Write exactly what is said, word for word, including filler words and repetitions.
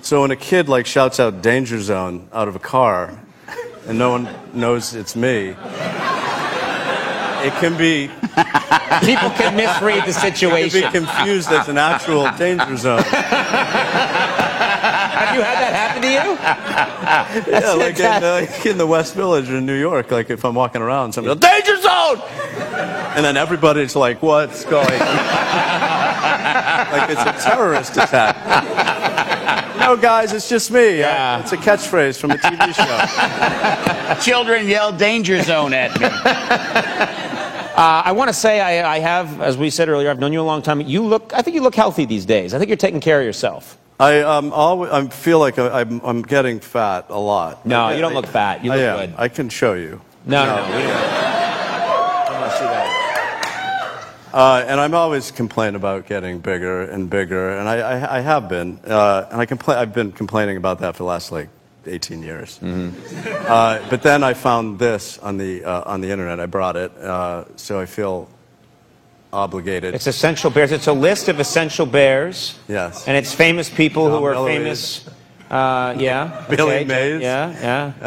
So when a kid like shouts out "danger zone" out of a car, and no one knows it's me, it can be people can misread the situation. It can be confused as an actual danger zone. Have you had that happen to you? Yeah, like in, uh, like in the West Village in New York, like if I'm walking around, somebody goes, "Danger zone!" And then everybody's like, "What's going on?" Like it's a terrorist attack. No, guys, it's just me. Yeah. I, it's a catchphrase from a T V show. Children yell "danger zone" at me. Uh, I want to say I, I have, as we said earlier, I've known you a long time. You look, I think you look healthy these days. I think you're taking care of yourself. I um always, I feel like I, I'm I'm getting fat a lot. No, I, you don't I, look fat. You look I am. good. I can show you. No, no, no. We don't. I want to see that. Uh, and I'm always complaining about getting bigger and bigger, and I, I, I have been, uh, and I compla- I've been complaining about that for the last like eighteen years. Mm-hmm. uh, but then I found this on the uh, on the internet. I brought it, uh, so I feel obligated. It's Essential Bears. It's a list of essential bears. Yes. And it's famous people John who are Miller famous. Uh, yeah. Billy okay. Mays. Yeah, yeah.